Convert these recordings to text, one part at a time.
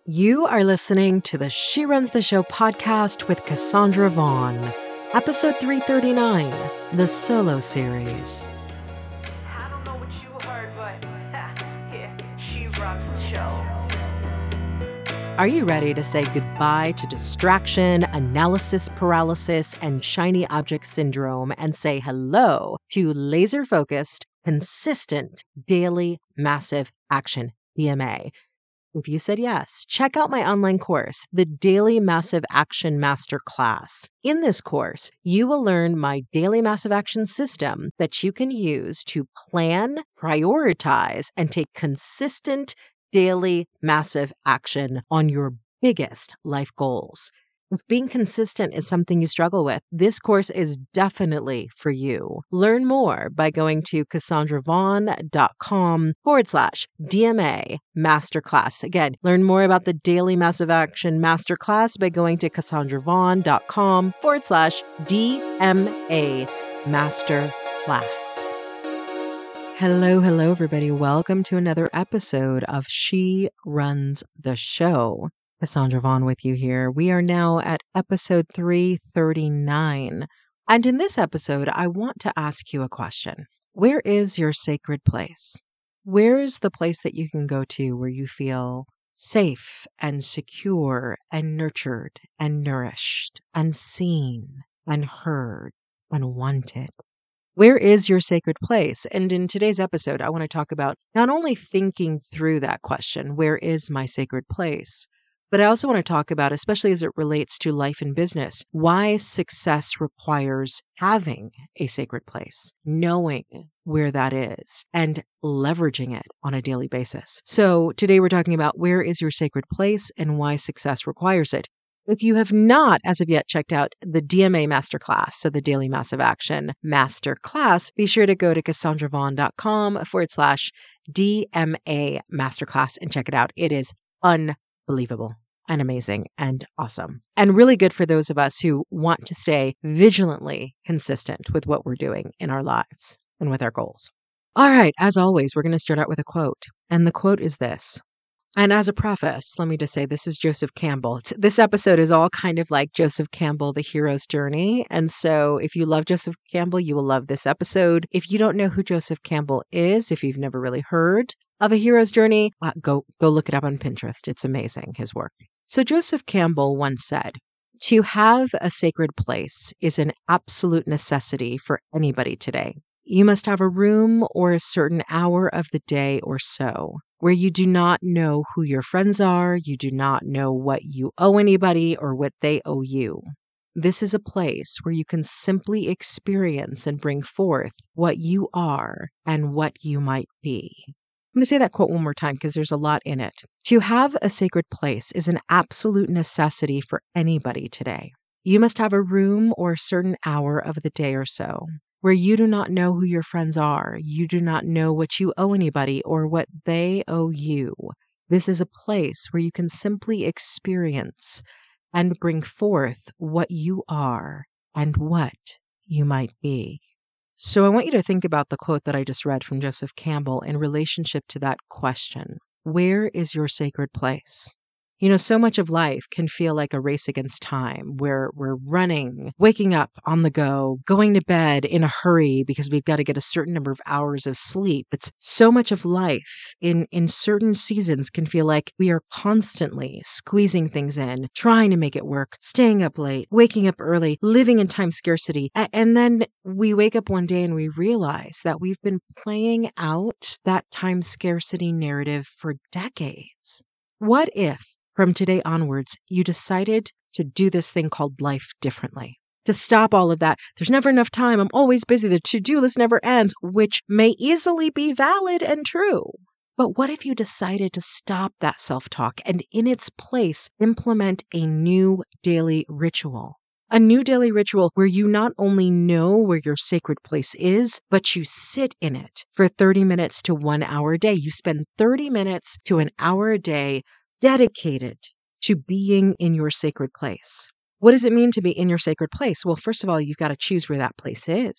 You are listening to the She Runs the Show podcast with Cassandra Vaughn, episode 339, the solo series. I don't know what you heard, but yeah, she runs the show. Are you ready to say goodbye to distraction, analysis paralysis, and shiny object syndrome and say hello to laser-focused, consistent, daily, massive action, DMA? If you said yes, check out my online course, the Daily Massive Action Masterclass. In this course, you will learn my daily massive action system that you can use to plan, prioritize, and take consistent daily massive action on your biggest life goals. If being consistent is something you struggle with, this course is definitely for you. Learn more by going to cassandravaughn.com/DMA Masterclass. Again, learn more about the Daily Massive Action Masterclass by going to cassandravaughn.com/DMA Masterclass. Hello, everybody. Welcome to another episode of She Runs the Show. Cassandra Vaughn with you here. We are now at episode 339. And in this episode, I want to ask you a question. Where is your sacred place? Where is the place that you can go to where you feel safe and secure and nurtured and nourished and seen and heard and wanted? Where is your sacred place? And in today's episode, I want to talk about not only thinking through that question, where is my sacred place? But I also want to talk about, especially as it relates to life and business, why success requires having a sacred place, knowing where that is, and leveraging it on a daily basis. So today we're talking about where is your sacred place and why success requires it. If you have not, as of yet, checked out the DMA Masterclass, so the Daily Massive Action Masterclass, be sure to go to cassandravaughn.com/DMA Masterclass and check it out. It is unbelievable and amazing and awesome. And really good for those of us who want to stay vigilantly consistent with what we're doing in our lives and with our goals. All right, as always, we're going to start out with a quote. And the quote is this. And as a preface, let me just say this is Joseph Campbell. This episode is all kind of like Joseph Campbell, The Hero's Journey. And so if you love Joseph Campbell, you will love this episode. If you don't know who Joseph Campbell is, if you've never really heard of A Hero's Journey, go look it up on Pinterest. It's amazing, his work. So Joseph Campbell once said, "To have a sacred place is an absolute necessity for anybody today. You must have a room or a certain hour of the day or so where you do not know who your friends are, you do not know what you owe anybody or what they owe you. This is a place where you can simply experience and bring forth what you are and what you might be." I'm going to say that quote one more time because there's a lot in it. To have a sacred place is an absolute necessity for anybody today. You must have a room or a certain hour of the day or so where you do not know who your friends are, you do not know what you owe anybody or what they owe you. This is a place where you can simply experience and bring forth what you are and what you might be. So I want you to think about the quote that I just read from Joseph Campbell in relationship to that question. Where is your sacred place? You know, so much of life can feel like a race against time where we're running, waking up on the go, going to bed in a hurry because we've got to get a certain number of hours of sleep. It's so much of life in certain seasons can feel like we are constantly squeezing things in, trying to make it work, staying up late, waking up early, living in time scarcity. And then we wake up one day and we realize that we've been playing out that time scarcity narrative for decades. What if from today onwards, you decided to do this thing called life differently? To stop all of that, there's never enough time, I'm always busy, the to-do list never ends, which may easily be valid and true. But what if you decided to stop that self-talk and in its place, implement a new daily ritual? A new daily ritual where you not only know where your sacred place is, but you sit in it for 30 minutes to 1 hour a day. You spend 30 minutes to an hour a day dedicated to being in your sacred place. What does it mean to be in your sacred place? Well, first of all, you've got to choose where that place is.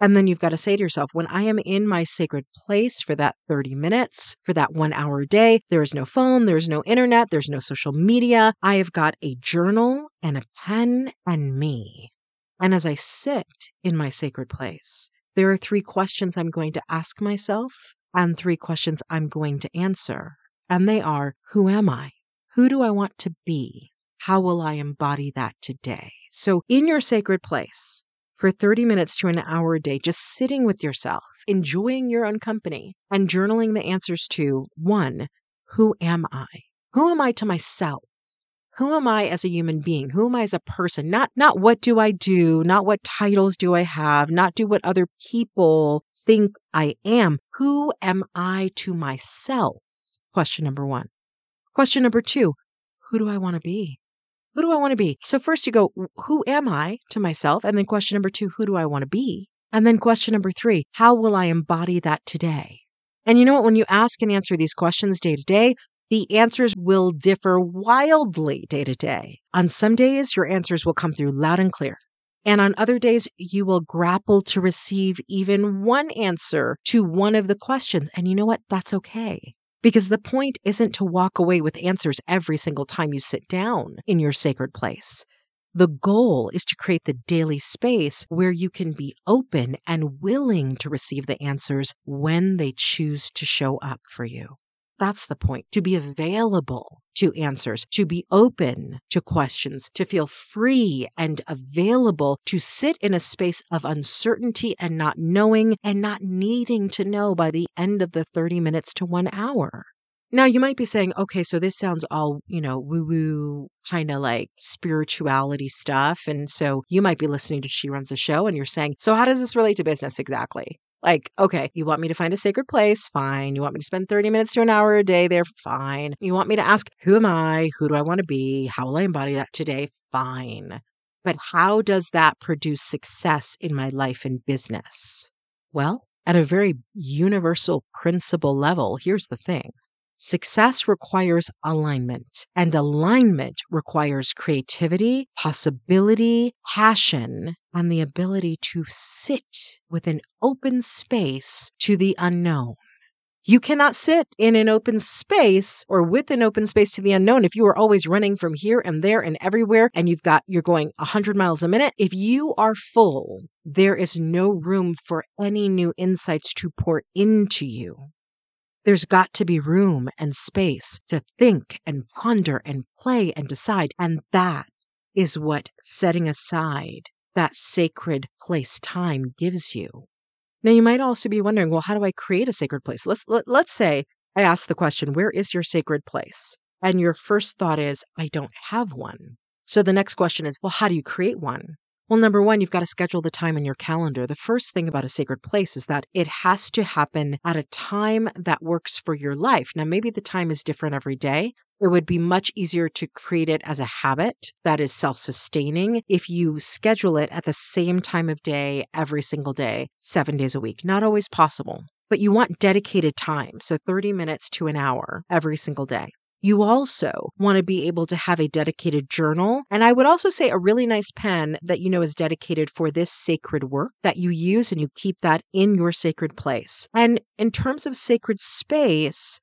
And then you've got to say to yourself, when I am in my sacred place for that 30 minutes, for that 1 hour a day, there is no phone, there's no internet, there's no social media. I have got a journal and a pen and me. And as I sit in my sacred place, there are 3 questions I'm going to ask myself and 3 questions I'm going to answer. And they are, who am I? Who do I want to be? How will I embody that today? So in your sacred place, for 30 minutes to an hour a day, just sitting with yourself, enjoying your own company, and journaling the answers to, 1, who am I? Who am I to myself? Who am I as a human being? Who am I as a person? Not what do I do, not what titles do I have, not do what other people think I am. Who am I to myself? Question number 1. Question number 2, who do I want to be? Who do I want to be? So first you go, who am I to myself? And then question number 2, who do I want to be? And then question number 3, how will I embody that today? And you know what? When you ask and answer these questions day to day, the answers will differ wildly day to day. On some days, your answers will come through loud and clear. And on other days, you will grapple to receive even one answer to one of the questions. And you know what? That's okay. Because the point isn't to walk away with answers every single time you sit down in your sacred place. The goal is to create the daily space where you can be open and willing to receive the answers when they choose to show up for you. That's the point, to be available to answers, to be open to questions, to feel free and available to sit in a space of uncertainty and not knowing and not needing to know by the end of the 30 minutes to 1 hour. Now, you might be saying, okay, so this sounds all, woo-woo, kind of like spirituality stuff. And so you might be listening to She Runs the Show and you're saying, so how does this relate to business exactly? Like, okay, you want me to find a sacred place? Fine. You want me to spend 30 minutes to an hour a day there? Fine. You want me to ask, who am I? Who do I want to be? How will I embody that today? Fine. But how does that produce success in my life and business? Well, at a very universal principle level, here's the thing. Success requires alignment, and alignment requires creativity, possibility, passion, and the ability to sit with an open space to the unknown. You cannot sit in an open space or with an open space to the unknown if you are always running from here and there and everywhere and you're going 100 miles a minute. If you are full, there is no room for any new insights to pour into you. There's got to be room and space to think and ponder and play and decide. And that is what setting aside that sacred place time gives you. Now, you might also be wondering, well, how do I create a sacred place? Let's say I ask the question, where is your sacred place? And your first thought is, I don't have one. So the next question is, well, how do you create one? Well, number 1, you've got to schedule the time in your calendar. The first thing about a sacred place is that it has to happen at a time that works for your life. Now, maybe the time is different every day. It would be much easier to create it as a habit that is self-sustaining if you schedule it at the same time of day every single day, 7 days a week. Not always possible, but you want dedicated time. So 30 minutes to an hour every single day. You also want to be able to have a dedicated journal. And I would also say a really nice pen that you know is dedicated for this sacred work that you use and you keep that in your sacred place. And in terms of sacred space,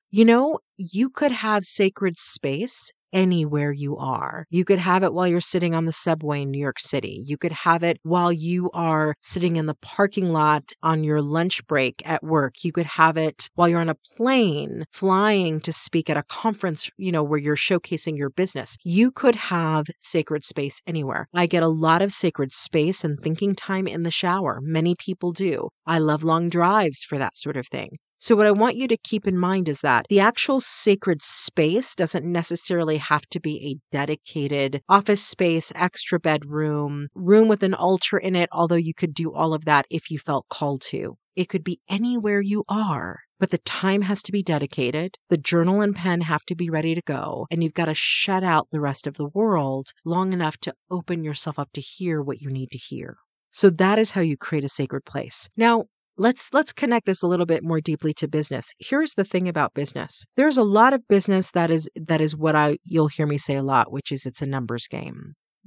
you could have sacred space anywhere you are. You could have it while you're sitting on the subway in New York City. You could have it while you are sitting in the parking lot on your lunch break at work. You could have it while you're on a plane flying to speak at a conference, where you're showcasing your business. You could have sacred space anywhere. I get a lot of sacred space and thinking time in the shower. Many people do. I love long drives for that sort of thing. So what I want you to keep in mind is that the actual sacred space doesn't necessarily have to be a dedicated office space, extra bedroom, room with an altar in it, although you could do all of that if you felt called to. It could be anywhere you are, but the time has to be dedicated. The journal and pen have to be ready to go, and you've got to shut out the rest of the world long enough to open yourself up to hear what you need to hear. So that is how you create a sacred place. Now, Let's connect this a little bit more deeply to business. Here's the thing about business. There's a lot of business that is what you'll hear me say a lot, which is it's a numbers game.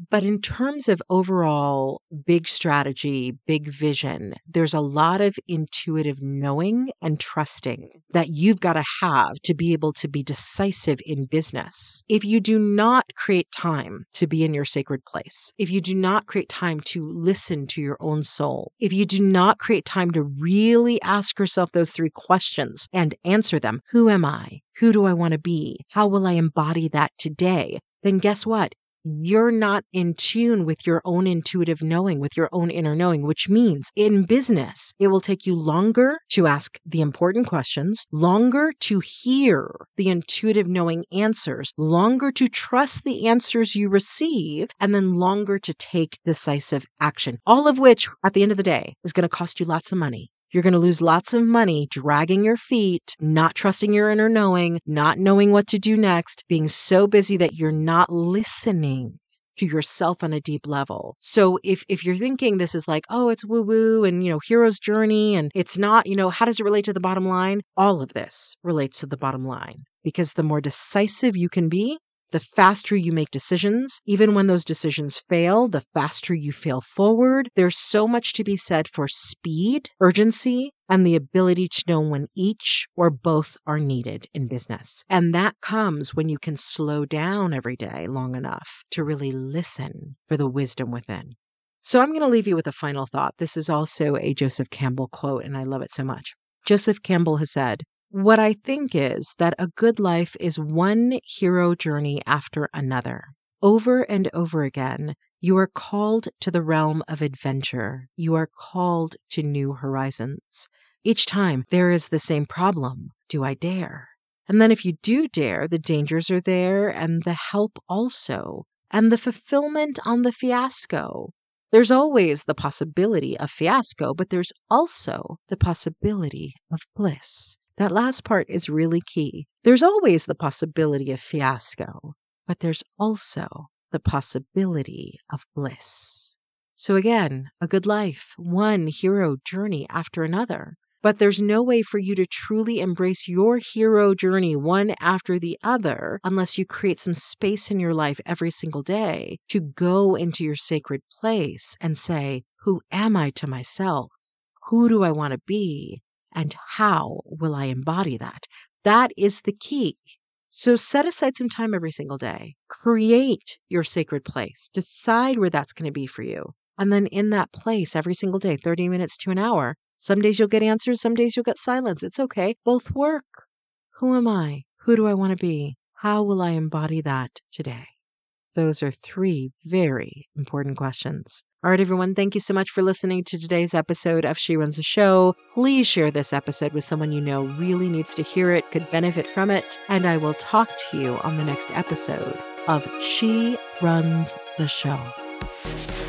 But in terms of overall big strategy, big vision, there's a lot of intuitive knowing and trusting that you've got to have to be able to be decisive in business. If you do not create time to be in your sacred place, if you do not create time to listen to your own soul, if you do not create time to really ask yourself those 3 questions and answer them, who am I? Who do I want to be? How will I embody that today? Then guess what? You're not in tune with your own intuitive knowing, with your own inner knowing, which means in business, it will take you longer to ask the important questions, longer to hear the intuitive knowing answers, longer to trust the answers you receive, and then longer to take decisive action. All of which, at the end of the day, is going to cost you lots of money. You're going to lose lots of money dragging your feet, not trusting your inner knowing, not knowing what to do next, being so busy that you're not listening to yourself on a deep level. So if you're thinking this is like, oh, it's woo-woo and, hero's journey and it's not, how does it relate to the bottom line? All of this relates to the bottom line because the more decisive you can be, the faster you make decisions. Even when those decisions fail, the faster you fail forward. There's so much to be said for speed, urgency, and the ability to know when each or both are needed in business. And that comes when you can slow down every day long enough to really listen for the wisdom within. So I'm going to leave you with a final thought. This is also a Joseph Campbell quote, and I love it so much. Joseph Campbell has said, "What I think is that a good life is one hero journey after another. Over and over again, you are called to the realm of adventure. You are called to new horizons. Each time there is the same problem. Do I dare? And then if you do dare, the dangers are there and the help also, and the fulfillment on the fiasco. There's always the possibility of fiasco, but there's also the possibility of bliss." That last part is really key. There's always the possibility of fiasco, but there's also the possibility of bliss. So again, a good life, one hero journey after another. But there's no way for you to truly embrace your hero journey one after the other unless you create some space in your life every single day to go into your sacred place and say, who am I to myself? Who do I want to be? And how will I embody that? That is the key. So set aside some time every single day. Create your sacred place. Decide where that's going to be for you. And then in that place every single day, 30 minutes to an hour, some days you'll get answers, some days you'll get silence. It's okay. Both work. Who am I? Who do I want to be? How will I embody that today? Those are 3 very important questions. All right, everyone, thank you so much for listening to today's episode of She Runs the Show. Please share this episode with someone you know really needs to hear it, could benefit from it, and I will talk to you on the next episode of She Runs the Show.